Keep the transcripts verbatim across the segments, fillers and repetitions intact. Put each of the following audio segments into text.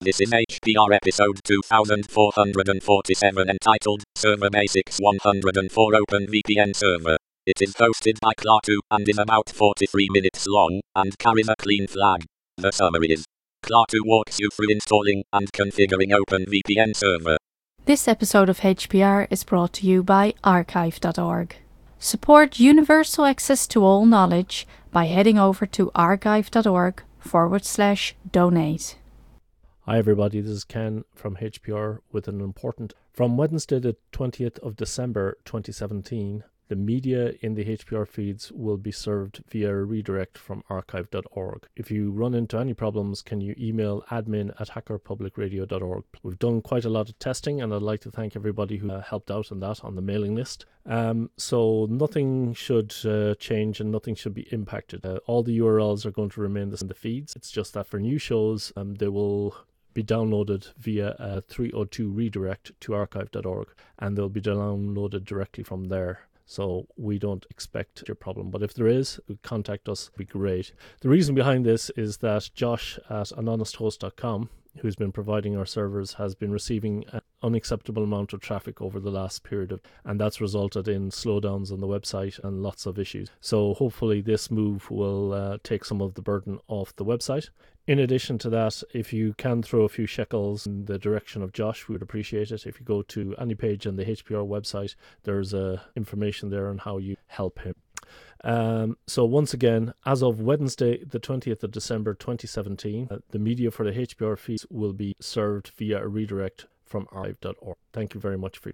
This is H P R episode two thousand four hundred forty-seven entitled Server Basics one hundred four OpenVPN Server. It is hosted by Klaatu and is about forty-three minutes long and carries a clean flag. The summary is: Klaatu walks you through installing and configuring OpenVPN Server. This episode of H P R is brought to you by archive dot org. Support universal access to all knowledge by heading over to archive dot org forward slash donate. Hi everybody, this is Ken from H P R with an important... From Wednesday the twentieth of December twenty seventeen, the media in the H P R feeds will be served via a redirect from archive dot org. If you run into any problems, can you email admin at hacker public radio dot org. We've done quite a lot of testing and I'd like to thank everybody who uh, helped out on that on the mailing list. Um, so nothing should uh, change and nothing should be impacted. Uh, all the U R Ls are going to remain the same in the feeds. It's just that for new shows, um, they will be downloaded via a three oh two redirect to archive dot org and they'll be downloaded directly from there. So we don't expect your problem. But if there is, contact us. It'd be great. The reason behind this is that Josh at an honest host dot com, who's been providing our servers, has been receiving an unacceptable amount of traffic over the last period of, and that's resulted in slowdowns on the website and lots of issues. So hopefully this move will uh, take some of the burden off the website. In addition to that, if you can throw a few shekels in the direction of Josh, we would appreciate it. If you go to any page on the H P R website, there's uh, information there on how you help him. Um, so once again, as of Wednesday, the twentieth of December twenty seventeen, uh, the media for the H P R feeds will be served via a redirect from archive dot org. Thank you very much for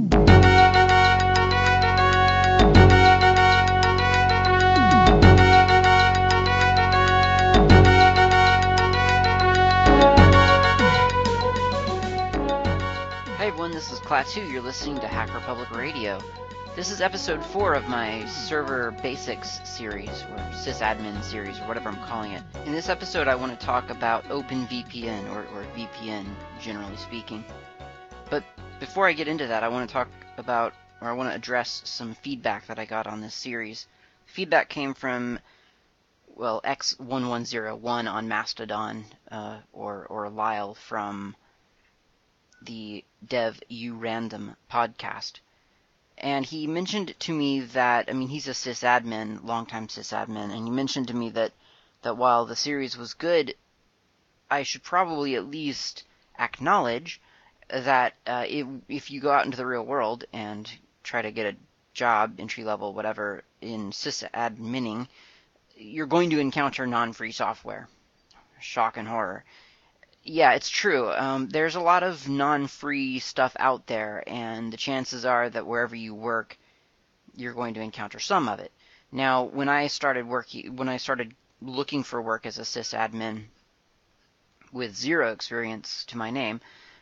Hey everyone, this is Klaatu. You're listening to Hacker Public Radio. This is episode four of my Server Basics series, or sysadmin series, or whatever I'm calling it. In this episode, I want to talk about OpenVPN, or, or V P N, generally speaking. But before I get into that, I want to talk about, or I want to address some feedback that I got on this series. Feedback came from, well, X one one zero one on Mastodon, uh, or, or Lyle from the Dev U Random podcast. And he mentioned to me that, I mean, he's a sysadmin, longtime sysadmin, and he mentioned to me that, that while the series was good, I should probably at least acknowledge that uh, if, if you go out into the real world and try to get a job, entry level, whatever, in sysadmining, you're going to encounter non-free software. Shock and horror. Yeah, it's true. Um, there's a lot of non-free stuff out there, and the chances are that wherever you work, you're going to encounter some of it. Now, when I started working, when I started looking for work as a sysadmin with zero experience to my name,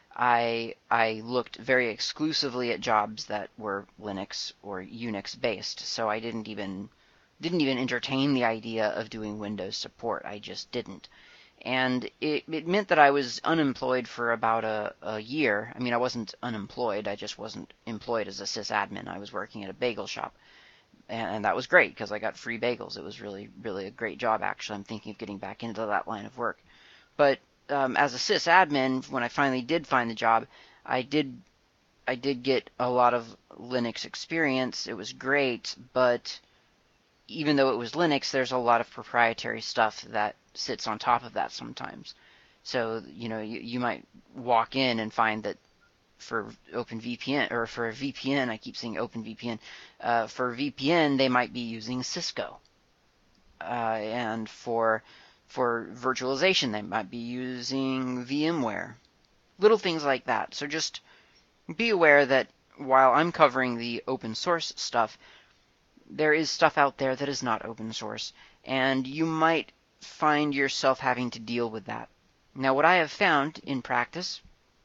I I looked very exclusively at jobs that were Linux or Unix based. So I didn't even didn't even entertain the idea of doing Windows support. I just didn't. And it, it meant that I was unemployed for about a, a year. I mean, I wasn't unemployed. I just wasn't employed as a sysadmin. I was working at a bagel shop. And, and that was great because I got free bagels. It was really, really a great job, actually. I'm thinking of getting back into that line of work. But um, as a sysadmin, when I finally did find the job, I did, I did get a lot of Linux experience. It was great, but even though it was Linux, there's a lot of proprietary stuff that sits on top of that sometimes. So, you know, you, you might walk in and find that for OpenVPN, or for a V P N, I keep saying OpenVPN, uh, for V P N, they might be using Cisco. Uh, and for, for virtualization, they might be using VMware. Little things like that. So just be aware that while I'm covering the open source stuff, there is stuff out there that is not open source, and you might find yourself having to deal with that. Now, what I have found in practice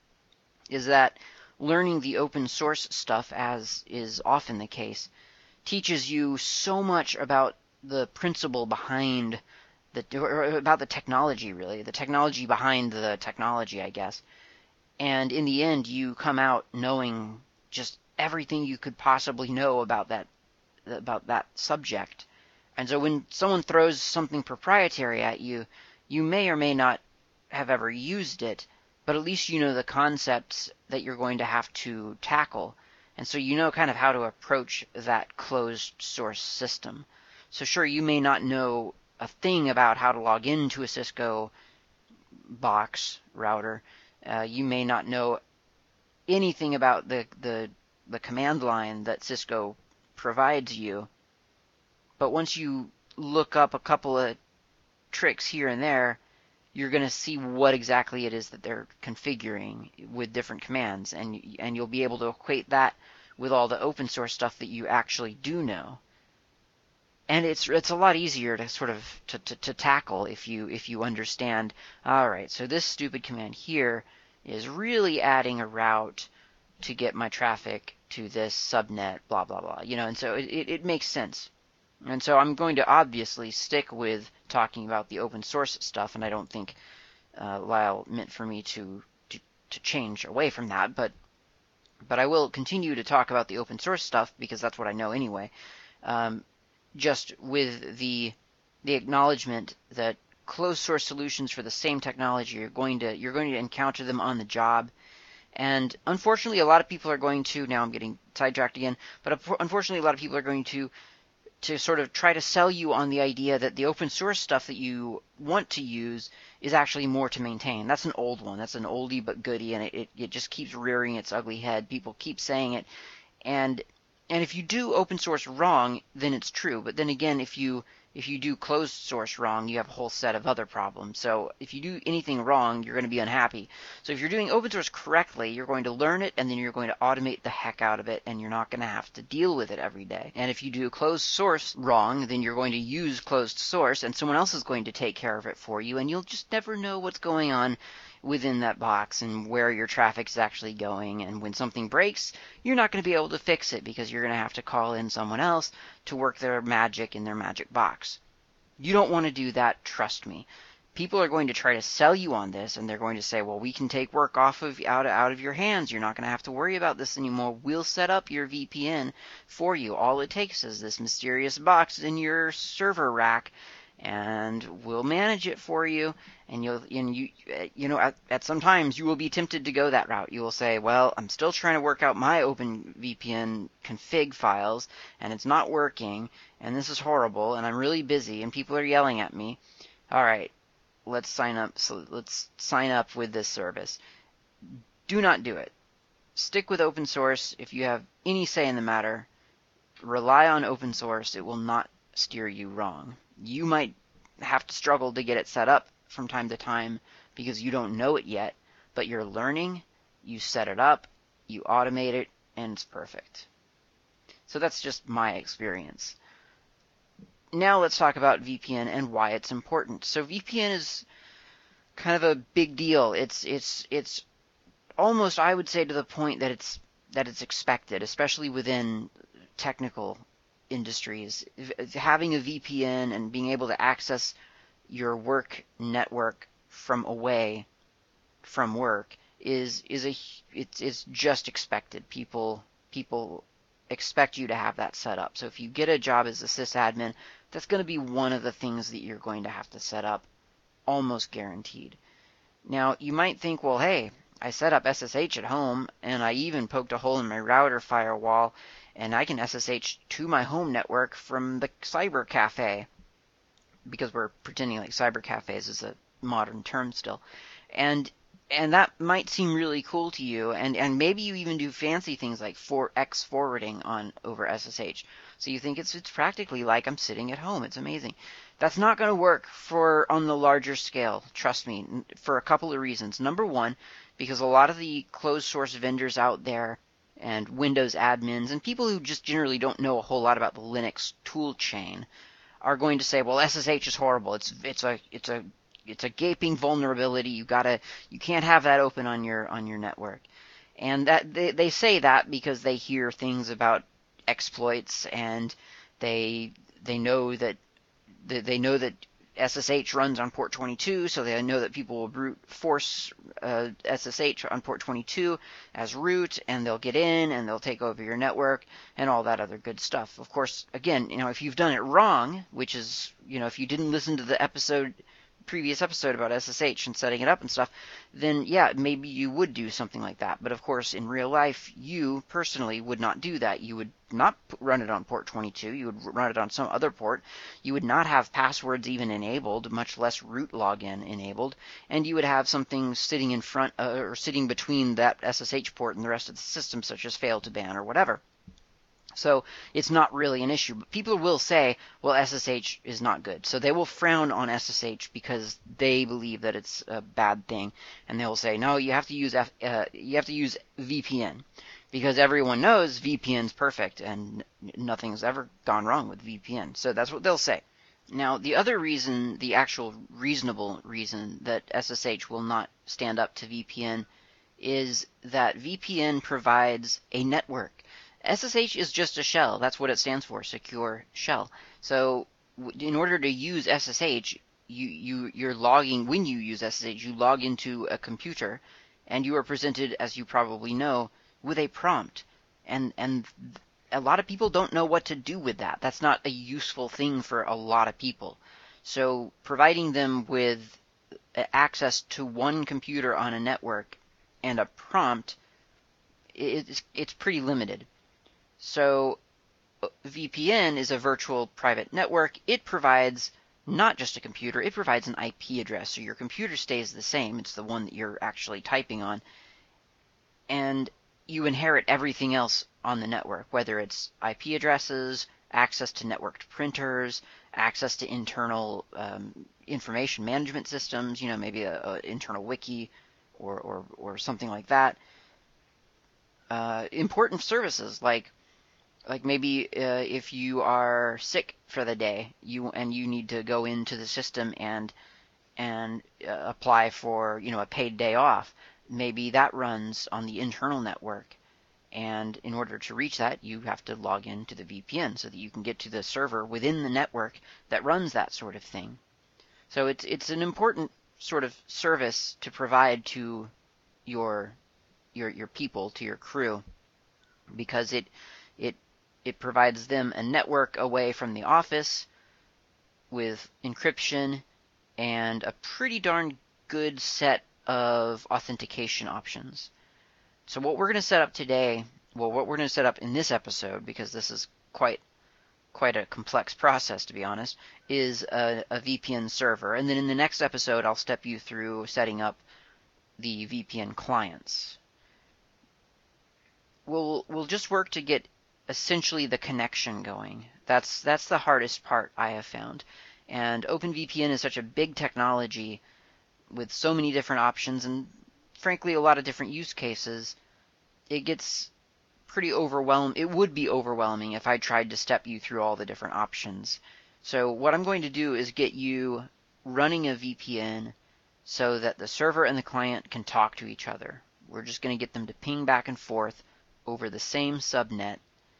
is that learning the open source stuff, as is often the case, teaches you so much about the principle behind the, or about the technology, really, the technology behind the technology, I guess. And in the end, you come out knowing just everything you could possibly know about that about that subject. And so when someone throws something proprietary at you, you may or may not have ever used it, but at least you know the concepts that you're going to have to tackle. And so you know kind of how to approach that closed source system. So sure, you may not know a thing about how to log into a Cisco box router. Uh, you may not know anything about the, the, the command line that Cisco provides you. But once you look up a couple of tricks here and there, you're going to see what exactly it is that they're configuring with different commands, and and you'll be able to equate that with all the open source stuff that you actually do know. And it's it's a lot easier to sort of to, to, to tackle if you if you understand, all right, so this stupid command here is really adding a route to get my traffic to this subnet, blah, blah, blah. You know, and so it, it, it makes sense. And so I'm going to obviously stick with talking about the open source stuff, and I don't think uh, Lyle meant for me to, to to change away from that, but but I will continue to talk about the open source stuff because that's what I know anyway. Um, just with the the acknowledgement that closed source solutions for the same technology you're going to you're going to encounter them on the job. And unfortunately, a lot of people are going to, now I'm getting sidetracked again, but unfortunately, a lot of people are going to to sort of try to sell you on the idea that the open source stuff that you want to use is actually more to maintain. That's an old one. That's an oldie but goodie, and it, it, it just keeps rearing its ugly head. People keep saying it. And and if you do open source wrong, then it's true. But then again, if you if you do closed source wrong, you have a whole set of other problems. So if you do anything wrong, you're going to be unhappy. So if you're doing open source correctly, you're going to learn it, and then you're going to automate the heck out of it, and you're not going to have to deal with it every day. And if you do closed source wrong, then you're going to use closed source, and someone else is going to take care of it for you, and you'll just never know what's going on within that box and where your traffic is actually going. And when something breaks, you're not going to be able to fix it because you're going to have to call in someone else to work their magic in their magic box. You don't want to do that, trust me. People are going to try to sell you on this, and they're going to say, well, we can take work off of out, out of your hands. You're not going to have to worry about this anymore. We'll set up your V P N for you. All it takes is this mysterious box in your server rack, and we'll manage it for you. And you'll, and you, you know, at, at some times you will be tempted to go that route. You will say, well, I'm still trying to work out my OpenVPN config files, and it's not working, and this is horrible, and I'm really busy, and people are yelling at me. All right, let's sign up. So let's sign up with this service. Do not do it. Stick with open source. If you have any say in the matter, rely on open source. It will not steer you wrong. You might have to struggle to get it set up from time to time because you don't know it yet, but you're learning, you set it up, you automate it, and it's perfect. So that's just my experience. Now let's talk about V P N and why it's important. So V P N is kind of a big deal. It's it's it's almost, I would say, to the point that it's that it's expected, especially within technical industries. Having a V P N and being able to access your work network from away from work is is a it's it's just expected. People people expect you to have that set up. So if you get a job as a sysadmin, that's going to be one of the things that you're going to have to set up, almost guaranteed. Now, you might think, well, hey, I set up S S H at home, and I even poked a hole in my router firewall, and I can S S H to my home network from the cyber cafe, because we're pretending like cyber cafes is a modern term still. And and that might seem really cool to you, and, and maybe you even do fancy things like four X forwarding on over S S H. So you think it's it's practically like I'm sitting at home. It's amazing. That's not going to work for on the larger scale, trust me, for a couple of reasons. Number one, because a lot of the closed source vendors out there and Windows admins and people who just generally don't know a whole lot about the Linux tool chain are going to say, well, S S H is horrible. It's it's a it's a it's a gaping vulnerability. You gotta you can't have that open on your on your network. And that they they say that because they hear things about exploits, and they they know that they know that S S H runs on port twenty-two, so they know that people will brute force uh, S S H on port twenty-two as root, and they'll get in and they'll take over your network and all that other good stuff. Of course, again, you know, if you've done it wrong, which is, you know, if you didn't listen to the episode previous episode about S S H and setting it up and stuff, then yeah, maybe you would do something like that. But of course, in real life, you personally would not do that. You would not run it on port twenty-two. You would run it on some other port. You would not have passwords even enabled, much less root login enabled. And you would have something sitting in front uh, or sitting between that S S H port and the rest of the system, such as fail to ban or whatever. So it's not really an issue. But people will say, well, S S H is not good. So they will frown on S S H because they believe that it's a bad thing. And they'll say, no, you have to use F, uh, you have to use V P N. Because everyone knows V P N's perfect and nothing's ever gone wrong with V P N. So that's what they'll say. Now, the other reason, the actual reasonable reason that S S H will not stand up to V P N is that V P N provides a network. S S H is just a shell. That's what it stands for, secure shell. So in order to use S S H, you, you, you're logging, when you use S S H, you log into a computer, and you are presented, as you probably know, with a prompt. And, and a lot of people don't know what to do with that. That's not a useful thing for a lot of people. So providing them with access to one computer on a network and a prompt, it's, it's pretty limited. So V P N is a virtual private network. It provides not just a computer, it provides an I P address. So your computer stays the same. It's the one that you're actually typing on. And you inherit everything else on the network, whether it's I P addresses, access to networked printers, access to internal um, information management systems, you know, maybe a, a internal wiki or, or, or something like that. Uh, important services like Like maybe uh, if you are sick for the day, you and you need to go into the system and and uh, apply for you know a paid day off. Maybe that runs on the internal network, and in order to reach that, you have to log into the V P N so that you can get to the server within the network that runs that sort of thing. So it's it's an important sort of service to provide to your your your people, to your crew, because it it It provides them a network away from the office with encryption and a pretty darn good set of authentication options. So what we're going to set up today, well, what we're going to set up in this episode, because this is quite quite a complex process, to be honest, is a, a V P N server. And then in the next episode, I'll step you through setting up the V P N clients. We'll we'll just work to get essentially the connection going. That's that's the hardest part I have found. And OpenVPN is such a big technology with so many different options and frankly a lot of different use cases. It gets pretty overwhelming. It would be overwhelming if I tried to step you through all the different options. So what I'm going to do is get you running a V P N so that the server and the client can talk to each other. We're just going to get them to ping back and forth over the same subnet.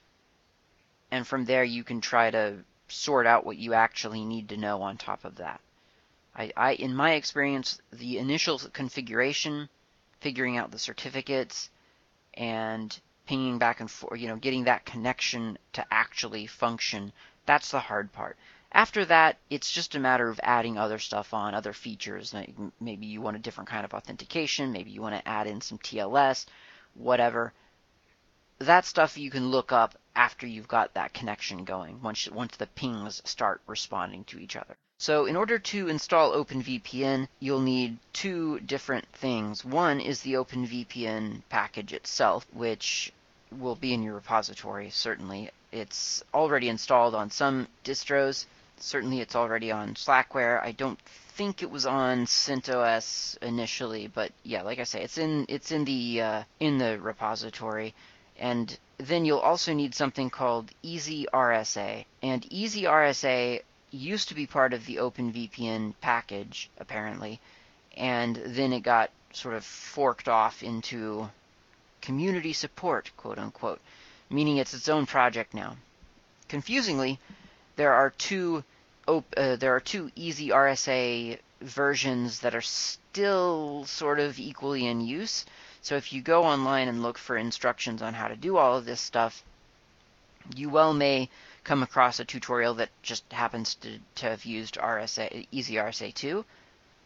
And from there, you can try to sort out what you actually need to know on top of that. I, I, in my experience, the initial configuration, figuring out the certificates, and pinging back and forth, you know, getting that connection to actually function, that's the hard part. After that, it's just a matter of adding other stuff on, other features. Maybe you want a different kind of authentication, maybe you want to add in some T L S, whatever. That stuff you can look up after you've got that connection going, once once the pings start responding to each other. So in order to install OpenVPN, you'll need two different things. One is the OpenVPN package itself, which will be in your repository, certainly. It's already installed on some distros. Certainly it's already on Slackware. I don't think it was on CentOS initially, but yeah, like I say, it's in it's in the uh, in the repository. And then you'll also need something called EasyRSA. And EasyRSA used to be part of the OpenVPN package, apparently, and then it got sort of forked off into community support, quote unquote, meaning it's its own project now. Confusingly, there are two op- uh, there are two EasyRSA versions that are still sort of equally in use. So if you go online and look for instructions on how to do all of this stuff, you well may come across a tutorial that just happens to, to have used R S A, EasyRSA two,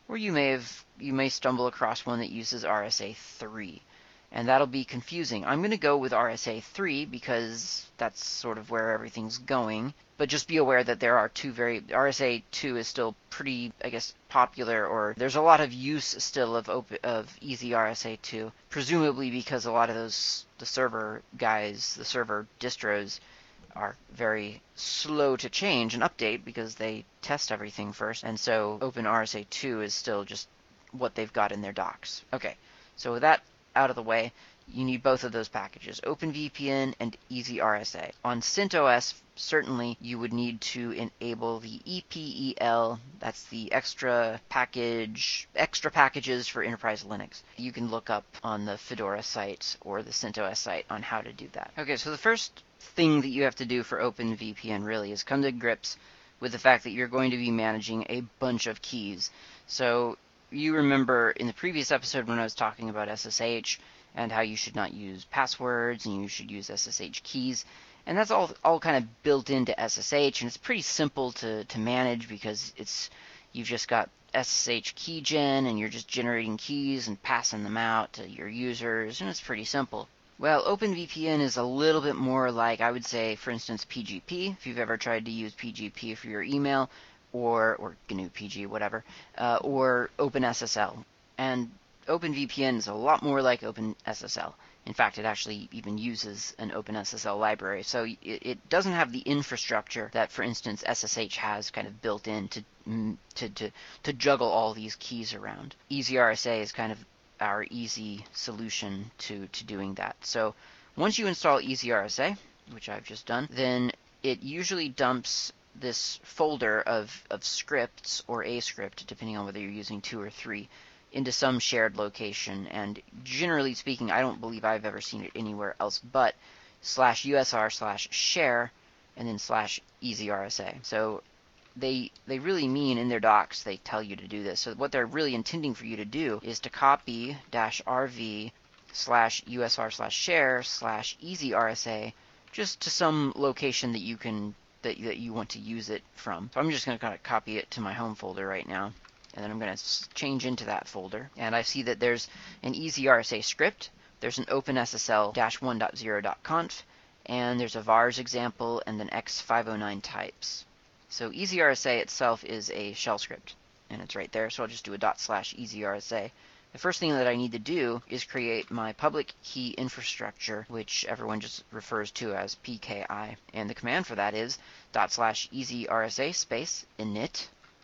or you may have you may stumble across one that uses R S A three, and that'll be confusing. I'm going to go with R S A three because that's sort of where everything's going, but just be aware that there are two very R S A two is still pretty, I guess, popular, or there's a lot of use still of open, of Easy R S A two, presumably because a lot of those the server guys, the server distros are very slow to change and update because they test everything first, and so Open R S A two is still just what they've got in their docs. Okay, so with that out of the way, you need both of those packages, OpenVPN and Easy R S A. On CentOS, certainly you would need to enable the E P E L, that's the extra package, extra packages for Enterprise Linux. You can look up on the Fedora site or the CentOS site on how to do that. Okay, so the first thing that you have to do for OpenVPN really is come to grips with the fact that you're going to be managing a bunch of keys. So you remember in the previous episode when I was talking about S S H and how you should not use passwords and you should use S S H keys, and that's all all kind of built into S S H, and it's pretty simple to, to manage because it's you've just got S S H keygen and you're just generating keys and passing them out to your users, and it's pretty simple. Well, OpenVPN is a little bit more like, I would say, for instance, P G P, if you've ever tried to use P G P for your email, or, or G N U P G, whatever, uh, or OpenSSL. And OpenVPN is a lot more like OpenSSL. In fact, it actually even uses an OpenSSL library, so it, it doesn't have the infrastructure that, for instance, S S H has kind of built in to, to, to, to juggle all these keys around. Easy R S A is kind of our easy solution to, to doing that. So once you install Easy R S A, which I've just done, then it usually dumps this folder of, of scripts, or a script, depending on whether you're using two or three, into some shared location. And generally speaking, I don't believe I've ever seen it anywhere else but slash usr slash share and then slash Easy R S A. So They, they really mean in their docs, they tell you to do this. So what they're really intending for you to do is to copy dash rv slash usr slash share slash easy rsa just to some location that you can that, that you want to use it from. So I'm just going to kind of copy it to my home folder right now, and then I'm going to change into that folder. And I see that there's an Easy R S A script, there's an OpenSSL one dot zero dot conf, and there's a vars example, and then X five oh nine types. So Easy R S A itself is a shell script, and it's right there, so I'll just do a dot slash Easy R S A. The first thing that I need to do is create my public key infrastructure, which everyone just refers to as P K I. And the command for that is dot slash Easy R S A space init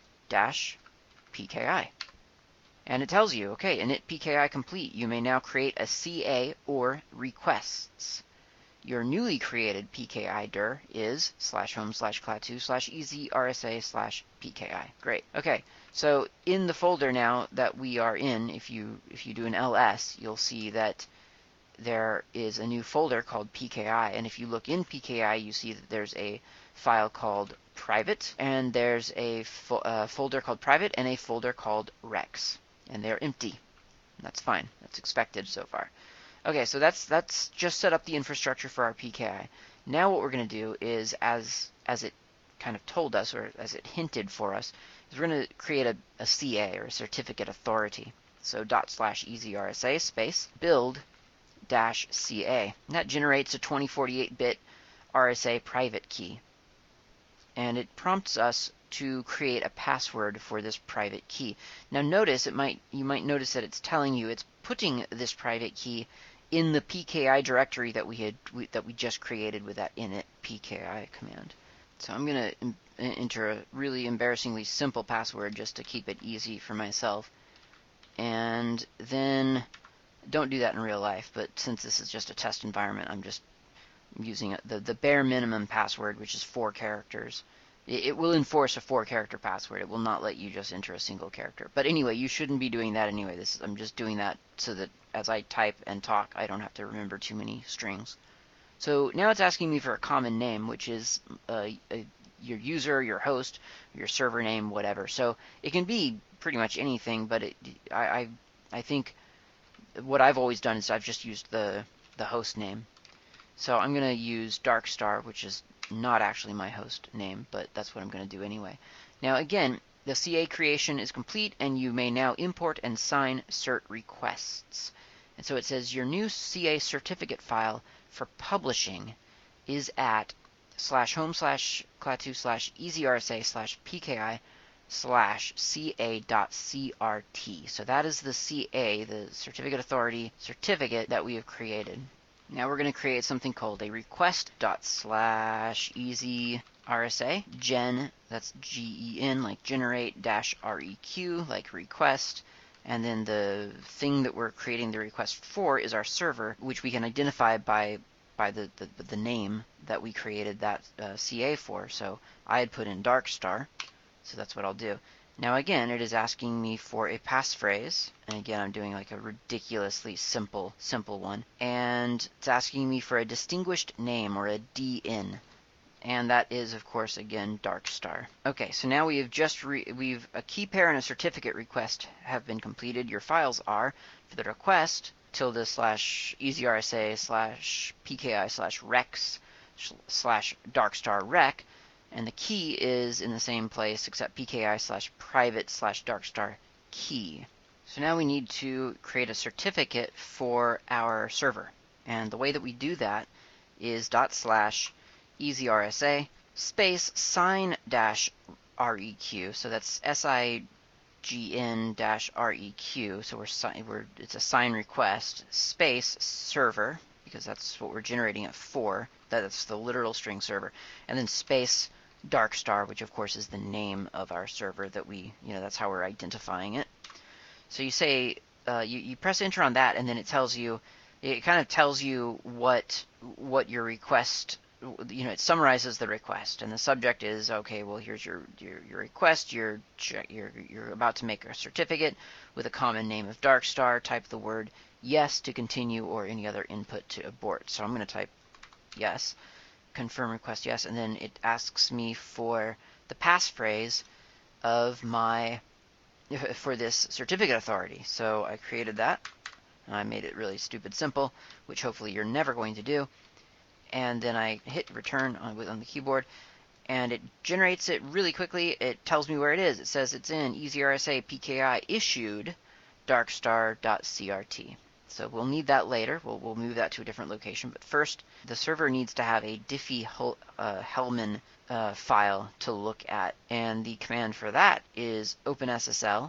dash P K I. And it tells you, okay, init P K I complete. You may now create a C A or requests. Your newly created P K I dir is slash home slash clat2 slash easy rsa slash pki. Great. Okay, so in the folder now that we are in, if you if you do an ls, you'll see that there is a new folder called P K I, and if you look in P K I, you see that there's a file called private, and there's a fo uh, folder called private and a folder called rex, and they're empty. That's fine. That's expected so far. Okay, so that's that's just set up the infrastructure for our P K I. Now what we're going to do is, as as it kind of told us, or as it hinted for us, is we're going to create a, a C A, or a certificate authority. So dot slash easy rsa space build dash C A. And that generates a twenty forty-eight bit R S A private key. And it prompts us to create a password for this private key. Now notice, it might you might notice that it's telling you it's putting this private key in the P K I directory that we had we, that we just created with that init P K I command. So I'm going to enter a really embarrassingly simple password just to keep it easy for myself. And then, don't do that in real life, but since this is just a test environment, I'm just using the, the bare minimum password, which is four characters. It will enforce a four-character password. It will not let you just enter a single character. But anyway, you shouldn't be doing that anyway. This is, I'm just doing that so that as I type and talk, I don't have to remember too many strings. So now it's asking me for a common name, which is uh, a, your user, your host, your server name, whatever. So it can be pretty much anything, but it, I, I, I think what I've always done is I've just used the, the host name. So I'm going to use Darkstar, which is not actually my host name, but that's what I'm going to do anyway. Now again, The C A creation is complete, and you may now import and sign cert requests. And so it says your new C A certificate file for publishing is at slash home slash clatu slash easyrsa slash pki slash ca dot crt. So that is the C A, the certificate authority certificate that we have created. Now we're going to create something called a request dot slash easy rsa gen, that's G E N, like generate dash req, like request, and then the thing that we're creating the request for is our server, which we can identify by by the, the, the name that we created that uh, C A for. So I had put in Darkstar, so that's what I'll do. Now again, it is asking me for a passphrase, and again I'm doing like a ridiculously simple, simple one, and it's asking me for a distinguished name, or a D N, and that is of course again Darkstar. Okay, so now we have just re we've a key pair and a certificate request have been completed. Your files are for the request tilde slash easyrsa slash pki slash rex slash darkstar rec, and the key is in the same place except pki slash private slash darkstar key. So now we need to create a certificate for our server, and the way that we do that is dot slash easyrsa space sign dash req. So that's S I G N dash req. So we're, we're it's a sign request space server, because that's what we're generating it for. That's the literal string server, and then space Darkstar, which of course is the name of our server that we, you know, that's how we're identifying it. So you say uh, you you press enter on that, and then it tells you, it kind of tells you what what your request. You know, it summarizes the request, and the subject is, okay, well, here's your your, your request. You're, you're you're about to make a certificate with a common name of Darkstar. Type the word yes to continue, or any other input to abort. So I'm going to type yes, confirm request yes, and then it asks me for the passphrase of my for this certificate authority. So I created that, and I made it really stupid simple, which hopefully you're never going to do. And then I hit return on, on the keyboard, and it generates it really quickly. It tells me where it is. It says it's in easyrsa pki issued darkstar.crt. So we'll need that later. We'll, we'll move that to a different location. But first, the server needs to have a Diffie-Hellman uh, file to look at. And the command for that is openssl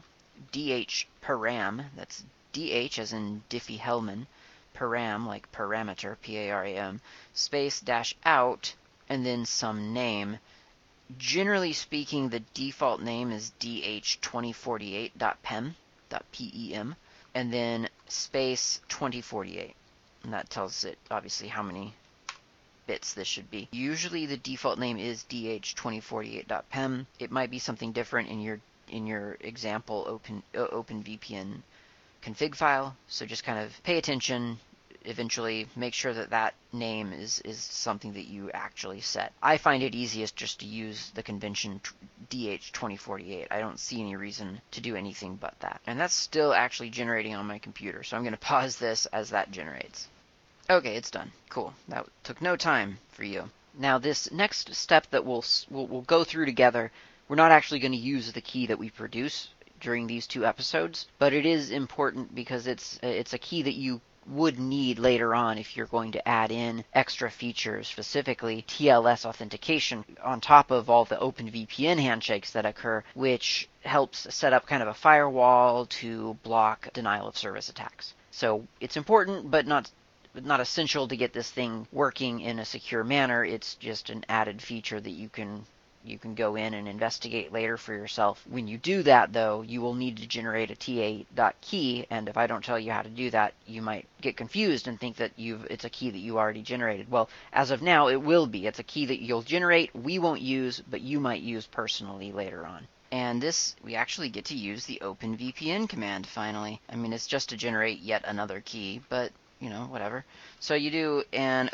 dhparam, that's dh as in Diffie-Hellman, param, like parameter, P A R A M, space dash out, and then some name. Generally speaking, the default name is D H twenty forty-eight dot P E M, P E M, and then space twenty forty-eight. And that tells it, obviously, how many bits this should be. Usually the default name is D H twenty forty-eight dot P E M. It might be something different in your in your example open uh, OpenVPN config file, so just kind of pay attention. Eventually make sure that that name is is something that you actually set. I find it easiest just to use the convention D H twenty forty-eight. I don't see any reason to do anything but that. And that's still actually generating on my computer, so I'm going to pause this as that generates. Okay, it's done. Cool. That took no time for you. Now this next step that we'll we'll, we'll go through together, we're not actually going to use the key that we produce during these two episodes, but it is important because it's it's a key that you would need later on if you're going to add in extra features, specifically T L S authentication on top of all the OpenVPN handshakes that occur, which helps set up kind of a firewall to block denial of service attacks. So it's important, but not not essential to get this thing working in a secure manner. It's just an added feature that you can you can go in and investigate later for yourself. When you do that, though, you will need to generate a T A key, and if I don't tell you how to do that, you might get confused and think that you've it's a key that you already generated. Well, as of now, it will be. It's a key that you'll generate, we won't use, but you might use personally later on. And this, we actually get to use the OpenVPN command, finally. I mean, it's just to generate yet another key, but, you know, whatever. So you do an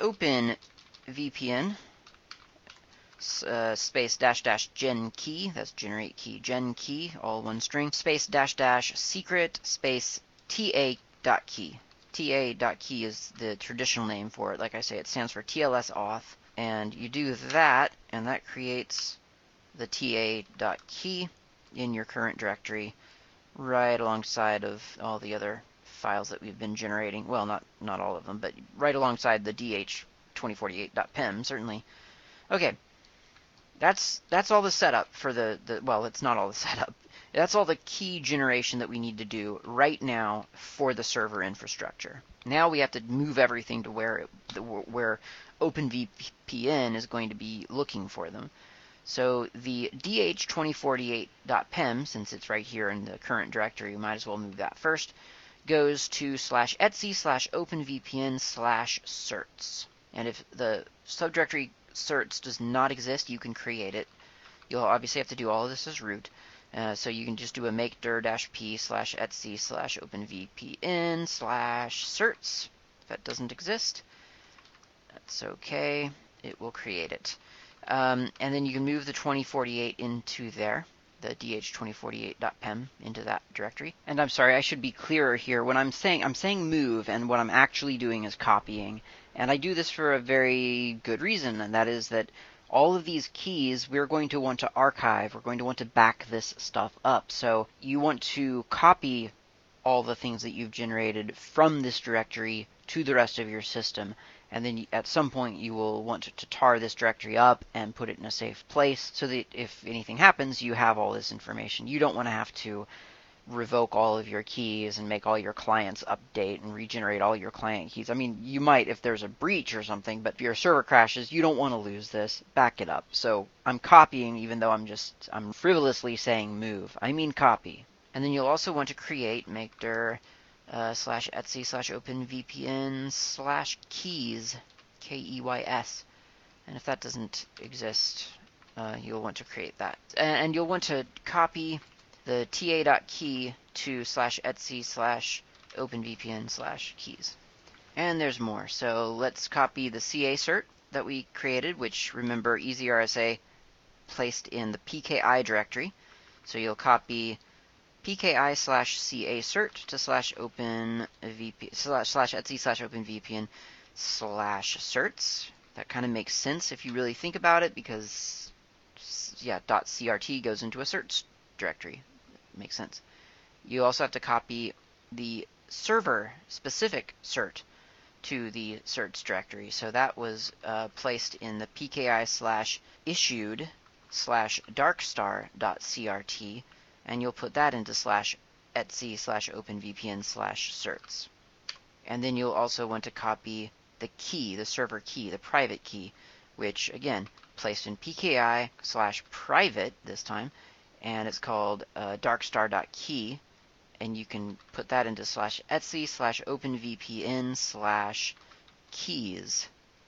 OpenVPN Uh, space dash dash gen key, that's generate key gen key, all one string, space dash dash secret space ta dot key. Ta dot key is the traditional name for it. Like I say, it stands for T L S auth, and you do that, and that creates the ta dot key. in your current directory, right alongside of all the other files that we've been generating. Well, not not all of them, but right alongside the D H twenty forty-eight dot P E M, certainly. Okay, that's that's all the setup for the, the well, it's not all the setup. That's all the key generation that we need to do right now for the server infrastructure. Now we have to move everything to where it, where OpenVPN is going to be looking for them. So the D H twenty forty-eight dot P E M, since it's right here in the current directory, we might as well move that first, goes to slash etsy slash openvpn slash certs. And if the subdirectory certs does not exist, you can create it. You'll obviously have to do all of this as root. Uh, so you can just do a make dir dash p slash etsy slash openvpn slash certs. If that doesn't exist, that's okay. It will create it. Um, and then you can move the twenty forty-eight into there, the D H twenty forty-eight dot P E M into that directory. And I'm sorry, I should be clearer here. When I'm saying I'm saying move, and what I'm actually doing is copying. And I do this for a very good reason, and that is that all of these keys we're going to want to archive. We're going to want to back this stuff up. So you want to copy all the things that you've generated from this directory to the rest of your system. And then at some point you will want to tar this directory up and put it in a safe place so that if anything happens, you have all this information. You don't want to have to revoke all of your keys and make all your clients update and regenerate all your client keys. I mean, you might if there's a breach or something, but if your server crashes, you don't want to lose this. Back it up. So I'm copying even though I'm just, I'm frivolously saying move. I mean copy. And then you'll also want to create make dir uh, slash etsy slash openvpn slash keys, K E Y S. And if that doesn't exist, uh, you'll want to create that. And you'll want to copy the ta.key to slash etsy slash openvpn slash keys. And there's more. So let's copy the ca cert that we created, which, remember, E Z R S A placed in the P K I directory. So you'll copy pki slash ca cert to slash openvp slash, slash etsy slash openvpn slash certs. That kind of makes sense if you really think about it, because yeah, .crt goes into a certs directory. Makes sense. You also have to copy the server specific cert to the certs directory. So that was uh, placed in the pki slash issued slash darkstar.crt, and you'll put that into slash etsy slash openvpn slash certs. And then you'll also want to copy the key, the server key, the private key, which again placed in pki slash private this time, and it's called uh, darkstar.key, and you can put that into slash etsy slash openvpn slash keys.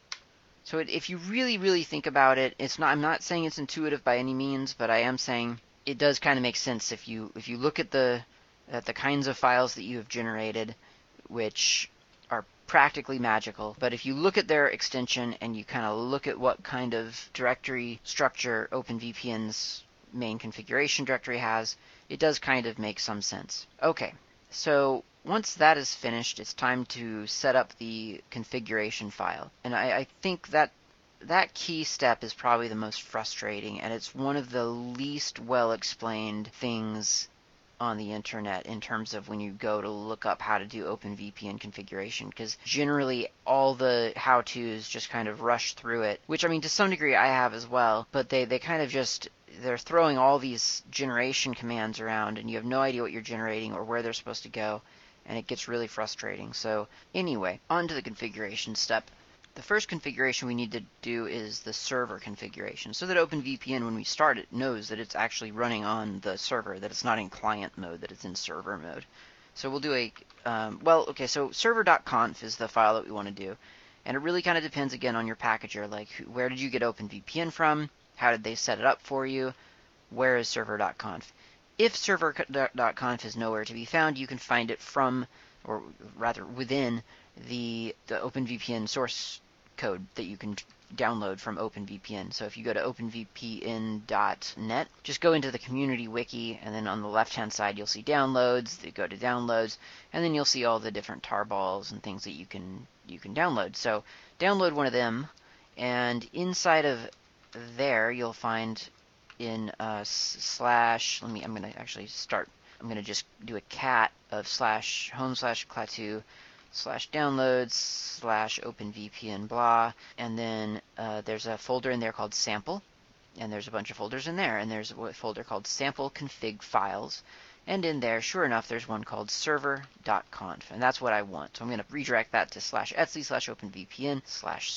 So it, if you really, really think about it, it's not. I'm not saying it's intuitive by any means, but I am saying it does kind of make sense if you if you look at the at the kinds of files that you have generated, which are practically magical. But if you look at their extension and you kind of look at what kind of directory structure OpenVPN's main configuration directory has, it does kind of make some sense. Okay, so once that is finished, it's time to set up the configuration file. And I, I think that that key step is probably the most frustrating, and it's one of the least well explained things on the internet in terms of when you go to look up how to do OpenVPN configuration, because generally all the how-tos just kind of rush through it, which I mean to some degree I have as well, but they, they kind of just, they're throwing all these generation commands around and you have no idea what you're generating or where they're supposed to go, and it gets really frustrating. So anyway, on to the configuration step. The first configuration we need to do is the server configuration, so that OpenVPN, when we start it, knows that it's actually running on the server, that it's not in client mode, that it's in server mode. So we'll do a, um, well, okay, so server.conf is the file that we want to do, and it really kind of depends, again, on your packager, like where did you get OpenVPN from, how did they set it up for you, where is server.conf. If server.conf is nowhere to be found, you can find it from, or rather within, the, the OpenVPN source code that you can download from OpenVPN. So if you go to openvpn dot net, just go into the community wiki, and then on the left hand side you'll see downloads. You go to downloads, and then you'll see all the different tarballs and things that you can you can download. So download one of them, and inside of there you'll find in uh, slash, let me, I'm going to actually start, I'm going to just do a cat of slash home slash Klaatu slash downloads slash OpenVPN blah, and then uh, there's a folder in there called sample, and there's a bunch of folders in there, and there's a folder called sample config files, and in there, sure enough, there's one called server.conf, and that's what I want. So I'm going to redirect that to slash etsy slash openvpn slash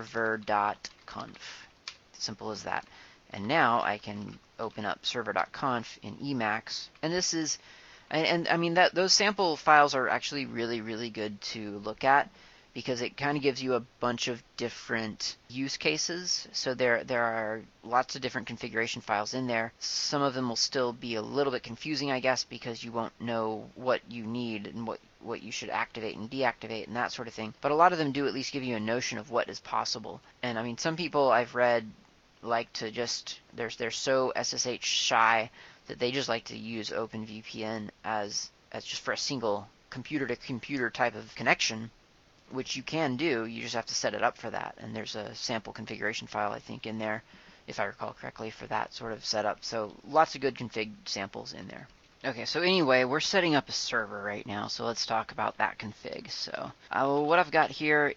server.conf. Simple as that. And now I can open up server.conf in Emacs, and this is, and, and I mean that those sample files are actually really, really good to look at, because it kind of gives you a bunch of different use cases. So there there are lots of different configuration files in there. Some of them will still be a little bit confusing, I guess, because you won't know what you need and what, what you should activate and deactivate and that sort of thing. But a lot of them do at least give you a notion of what is possible. And I mean, some people I've read like to just, they're, they're so S S H shy that they just like to use OpenVPN as, as just for a single computer-to-computer type of connection, which you can do. You just have to set it up for that. And there's a sample configuration file, I think, in there, if I recall correctly, for that sort of setup. So lots of good config samples in there. Okay, so anyway, we're setting up a server right now, so let's talk about that config. So uh, what I've got here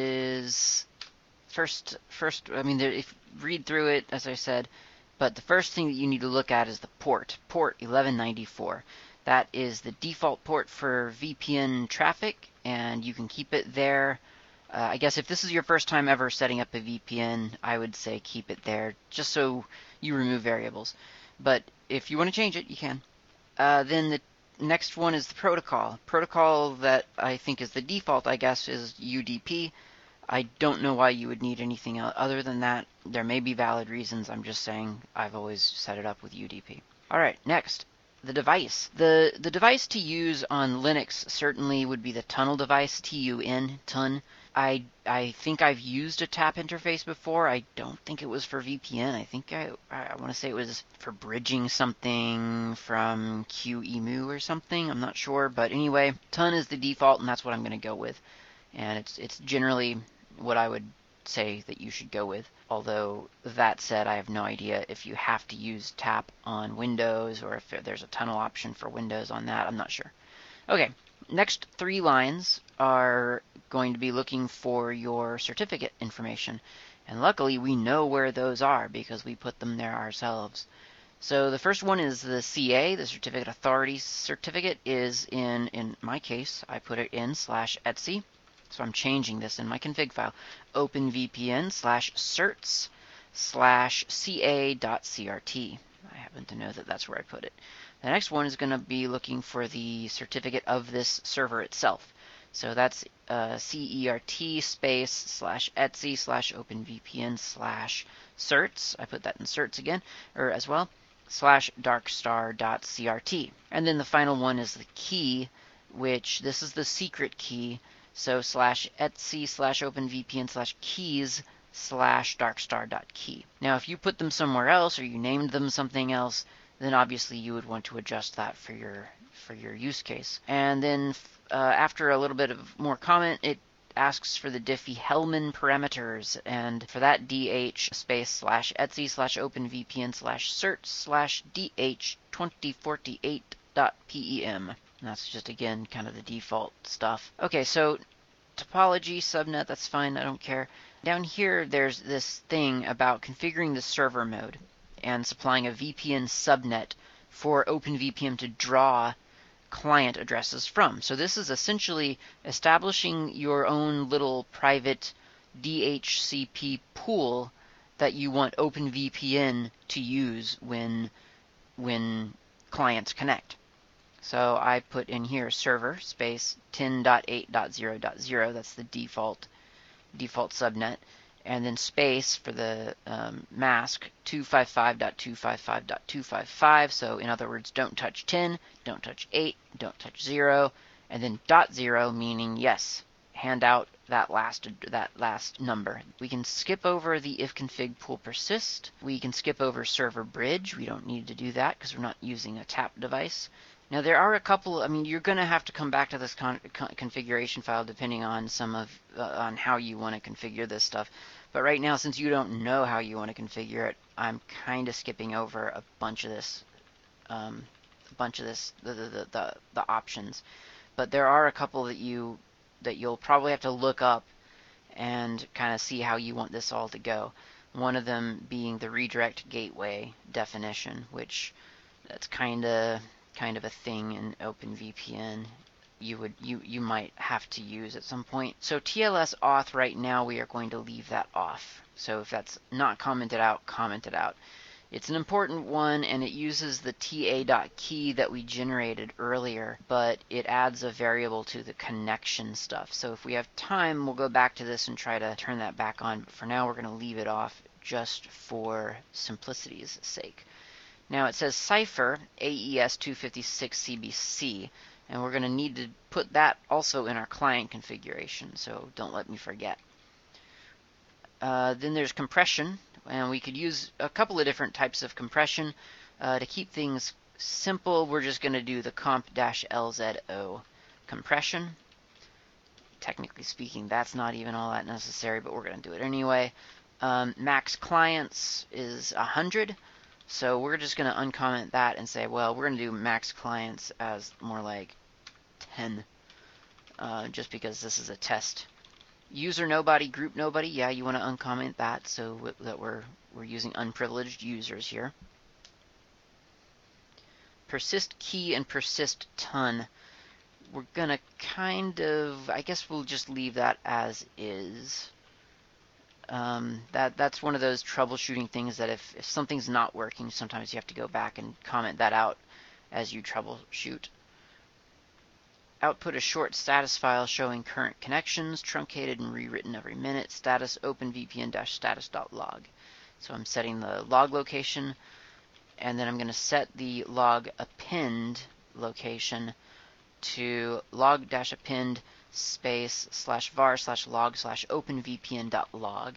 is first, first. I mean, there, if read through it, as I said, but the first thing that you need to look at is the port, port eleven ninety-four. That is the default port for V P N traffic, and you can keep it there. Uh, I guess if this is your first time ever setting up a V P N, I would say keep it there, just so you remove variables. But if you want to change it, you can. Uh, then the next one is the protocol. Protocol that I think is the default, I guess, is U D P. I don't know why you would need anything other than that. There may be valid reasons. I'm just saying I've always set it up with U D P. All right, next. The device. The the device to use on Linux certainly would be the tunnel device, T U N, tun. I I think I've used a tap interface before. I don't think it was for V P N. I think I I want to say it was for bridging something from Q E M U or something. I'm not sure, but anyway, tun is the default, and that's what I'm going to go with. And it's it's generally what I would say that you should go with. Although, that said, I have no idea if you have to use tap on Windows or if there's a tunnel option for Windows on that. I'm not sure. Okay, next three lines are going to be looking for your certificate information. And luckily, we know where those are because we put them there ourselves. So the first one is the C A, the Certificate Authority Certificate, is in, in my case, I put it in slash etsy. So I'm changing this in my config file. OpenVPN slash certs slash ca.crt. I happen to know that that's where I put it. The next one is going to be looking for the certificate of this server itself. So that's uh, cert space slash etsy slash openvpn slash certs. I put that in certs again, or as well, slash darkstar.crt. And then the final one is the key, which this is the secret key. So slash etsy slash openvpn slash keys slash darkstar.key. Now, if you put them somewhere else or you named them something else, then obviously you would want to adjust that for your for your use case. And then uh, after a little bit of more comment, it asks for the Diffie-Hellman parameters, and for that dh space slash etsy slash openvpn slash cert slash dh twenty forty-eight dot pem. And that's just, again, kind of the default stuff. Okay, so topology, subnet, that's fine, I don't care. Down here, there's this thing about configuring the server mode and supplying a V P N subnet for OpenVPN to draw client addresses from. So this is essentially establishing your own little private D H C P pool that you want OpenVPN to use when, when clients connect. So I put in here server space ten dot eight dot zero dot zero, that's the default default subnet, and then space for the um, mask two fifty-five dot two fifty-five dot two fifty-five. So in other words, don't touch ten, don't touch eight, don't touch zero, and then dot zero meaning yes, hand out that last that last number. We can skip over the if config pool persist. We can skip over server bridge. We don't need to do that because we're not using a tap device. Now there are a couple, I mean, you're going to have to come back to this con con configuration file depending on some of, uh, on how you want to configure this stuff. But right now, since you don't know how you want to configure it, I'm kind of skipping over a bunch of this, um, a bunch of this, the, the, the, the options. But there are a couple that you, that you'll probably have to look up and kind of see how you want this all to go. One of them being the redirect gateway definition, which that's kind of kind of a thing in OpenVPN. You would you you might have to use at some point. So T L S auth right now we are going to leave that off. So if that's not commented out, comment it out. It's an important one, and it uses the T A.key that we generated earlier, but it adds a variable to the connection stuff. So if we have time, we'll go back to this and try to turn that back on. But for now, we're going to leave it off just for simplicity's sake. Now it says cipher A E S two fifty-six C B C, and we're going to need to put that also in our client configuration, so don't let me forget. Uh, then there's compression, and we could use a couple of different types of compression. Uh, to keep things simple, we're just going to do the comp-L Z O compression. Technically speaking, that's not even all that necessary, but we're going to do it anyway. Um, max clients is one hundred, so we're just going to uncomment that and say, well, we're going to do max clients as more like ten, uh, just because this is a test. User nobody, group nobody, yeah, you want to uncomment that so that we're we're using unprivileged users here. Persist key and persist ton. We're gonna kind of, I guess we'll just leave that as is. Um, that that's one of those troubleshooting things that if, if something's not working, sometimes you have to go back and comment that out as you troubleshoot. Output a short status file showing current connections, truncated and rewritten every minute. Status openvpn-status.log. So I'm setting the log location, and then I'm going to set the log append location to log-append space slash var slash log slash openvpn.log.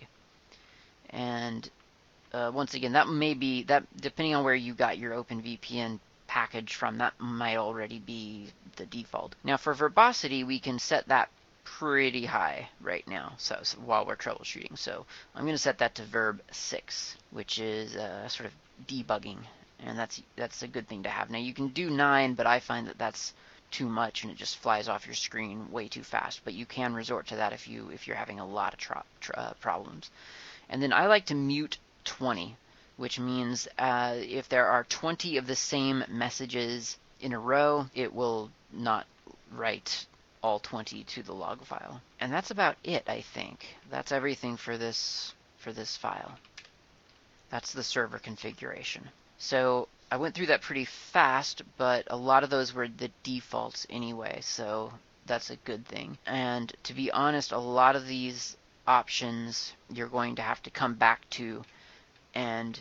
And uh, once again, that may be, that depending on where you got your OpenVPN package from, that might already be the default. Now for verbosity, we can set that pretty high right now, so, so while we're troubleshooting. So I'm going to set that to verb six, which is uh, sort of debugging, and that's that's a good thing to have. Now you can do nine, but I find that that's too much and it just flies off your screen way too fast. But you can resort to that if you if you're having a lot of tro uh, problems. And then I like to mute twenty, which means uh, if there are twenty of the same messages in a row, it will not write all twenty to the log file. And that's about it, I think. That's everything for this for this file. That's the server configuration. So I went through that pretty fast, but a lot of those were the defaults anyway, so that's a good thing. And to be honest, a lot of these options you're going to have to come back to and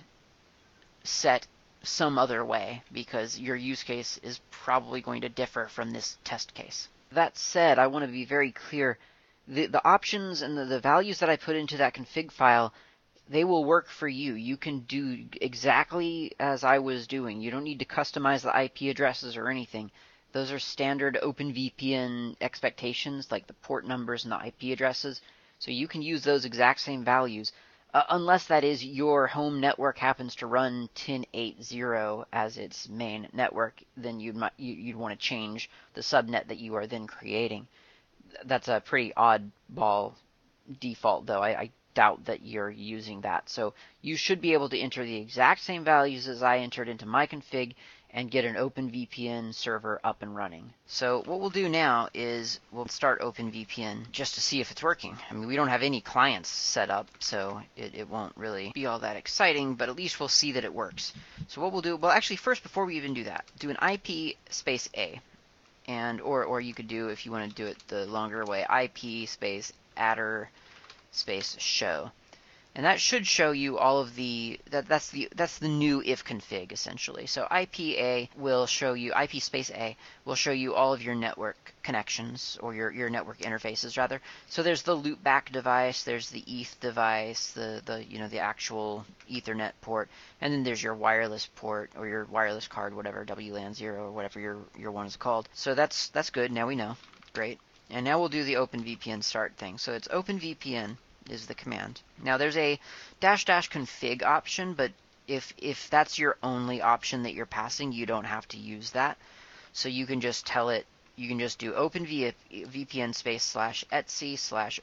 set some other way, because your use case is probably going to differ from this test case. That said, I want to be very clear. The, the options and the, the values that I put into that config file, they will work for you. You can do exactly as I was doing. You don't need to customize the I P addresses or anything. Those are standard OpenVPN expectations, like the port numbers and the I P addresses. So you can use those exact same values. Uh, unless that is your home network happens to run ten dot eighty as its main network, then you'd, you'd want to change the subnet that you are then creating. That's a pretty oddball default, though. I, I doubt that you're using that. So you should be able to enter the exact same values as I entered into my config and get an OpenVPN server up and running. So what we'll do now is we'll start OpenVPN just to see if it's working. I mean, we don't have any clients set up, so it, it won't really be all that exciting, but at least we'll see that it works. So what we'll do, well actually first, before we even do that, do an I P space A, and or, or you could do, if you want to do it the longer way, I P space adder space show. And that should show you all of the that that's the that's the new if config essentially. So I P A will show you I P space A will show you all of your network connections, or your your network interfaces rather. So there's the loopback device, there's the E T H device, the the you know the actual Ethernet port, and then there's your wireless port or your wireless card, whatever, W LAN zero or whatever your your one is called. So that's that's good. Now we know. Great. And now we'll do the OpenVPN start thing. So it's OpenVPN is the command. Now there's a dash dash config option, but if if that's your only option that you're passing, you don't have to use that. So you can just tell it, you can just do OpenVPN space slash etc slash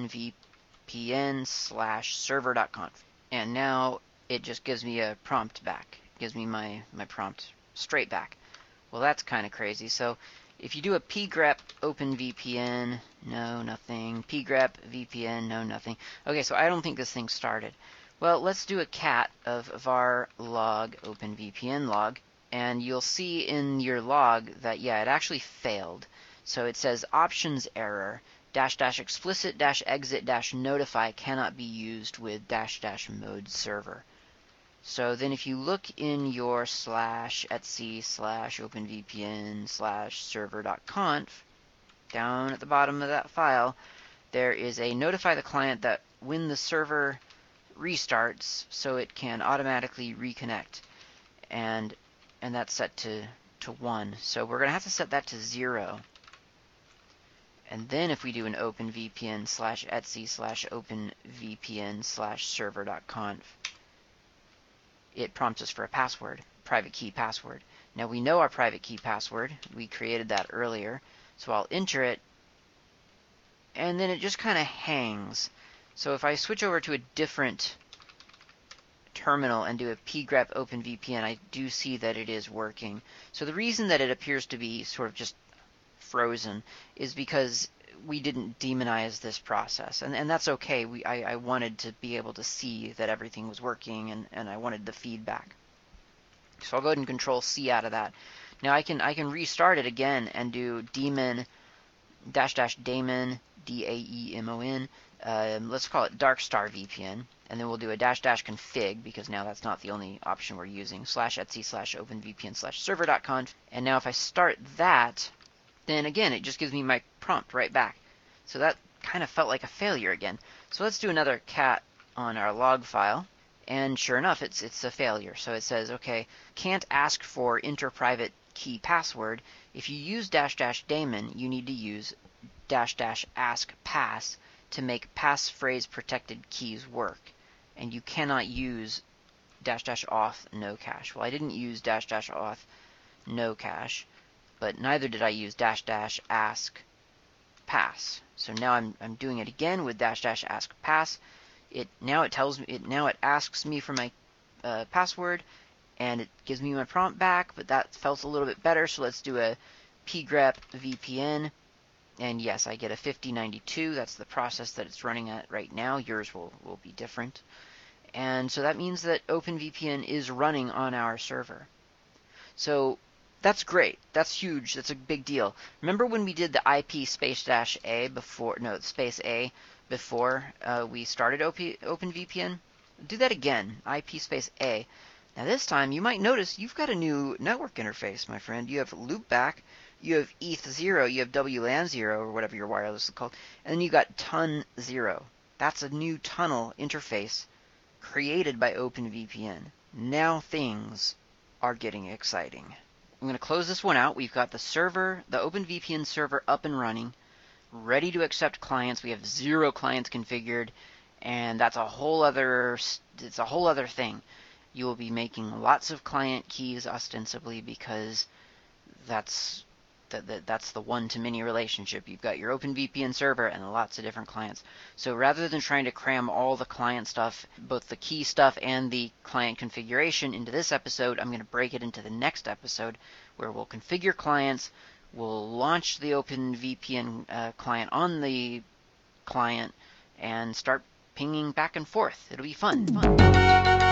OpenVPN slash server.conf. And now it just gives me a prompt back. It gives me my, my prompt straight back. Well, that's kind of crazy. So if you do a pgrep OpenVPN, no, nothing. Pgrep VPN, no, nothing. Okay, so I don't think this thing started. Well, let's do a cat of var log OpenVPN log, and you'll see in your log that, yeah, it actually failed. So it says options error, dash dash explicit dash exit dash notify cannot be used with dash dash mode server. So then if you look in your slash etc slash openvpn slash server.conf, down at the bottom of that file, there is a notify the client that when the server restarts, so it can automatically reconnect. And and that's set to, to one. So we're going to have to set that to zero. And then if we do an openvpn slash etc slash openvpn slash server.conf, it prompts us for a password, private key password. Now we know our private key password. We created that earlier. So I'll enter it, and then it just kind of hangs. So if I switch over to a different terminal and do a pgrep OpenVPN, I do see that it is working. So the reason that it appears to be sort of just frozen is because we didn't demonize this process, and and that's okay. We I, I wanted to be able to see that everything was working, and, and I wanted the feedback. So I'll go ahead and control C out of that. Now I can I can restart it again and do daemon dash dash daemon D A E M O N. Um, let's call it Darkstar V P N, and then we'll do a dash dash config, because now that's not the only option we're using, slash etc slash openvpn slash server.conf. And now if I start that, then again it just gives me my prompt right back. So that kind of felt like a failure again. So let's do another cat on our log file, and sure enough it's it's a failure. So it says, okay, can't ask for enter private key password. If you use dash dash daemon, you need to use dash dash ask pass to make passphrase protected keys work, and you cannot use dash dash auth no cache. Well, I didn't use dash dash auth no cache, but neither did I use dash dash ask pass. So now I'm I'm doing it again with dash dash ask pass. It now it tells me it now it asks me for my uh, password, and it gives me my prompt back. But that felt a little bit better. So let's do a pgrep V P N, and yes, I get a fifty ninety-two. That's the process that it's running at right now. Yours will will be different, and so that means that OpenVPN is running on our server. So that's great. That's huge. That's a big deal. Remember when we did the I P space dash A before, no, space A before uh, we started O P, OpenVPN? Do that again, I P space A. Now this time you might notice you've got a new network interface, my friend. You have loopback, you have E T H zero, you have W LAN zero, or whatever your wireless is called, and then you got Ton zero. That's a new tunnel interface created by OpenVPN. Now things are getting exciting. I'm going to close this one out. We've got the server, the OpenVPN server up and running, ready to accept clients. We have zero clients configured, and that's a whole other it's a whole other thing. You will be making lots of client keys ostensibly, because that's that, that that's the one-to-many relationship. You've got your OpenVPN server and lots of different clients. So rather than trying to cram all the client stuff, both the key stuff and the client configuration into this episode, I'm going to break it into the next episode, where we'll configure clients, we'll launch the OpenVPN uh, client on the client, and start pinging back and forth. It'll be fun. fun.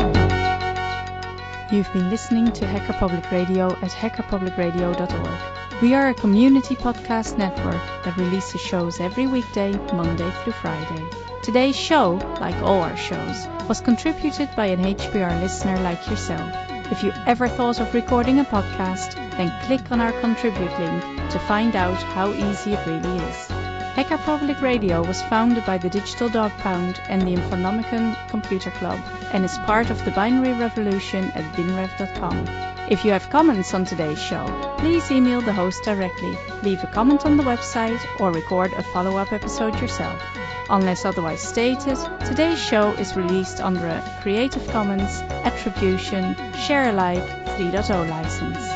You've been listening to Hacker Public Radio at hacker public radio dot org. We are a community podcast network that releases shows every weekday, Monday through Friday. Today's show, like all our shows, was contributed by an H P R listener like yourself. If you ever thought of recording a podcast, then click on our contribute link to find out how easy it really is. Hacker Public Radio was founded by the Digital Dog Pound and the Infonomicon Computer Club and is part of the binary revolution at binrev dot com. If you have comments on today's show, please email the host directly, leave a comment on the website, or record a follow-up episode yourself. Unless otherwise stated, today's show is released under a Creative Commons Attribution Share Alike three point oh license.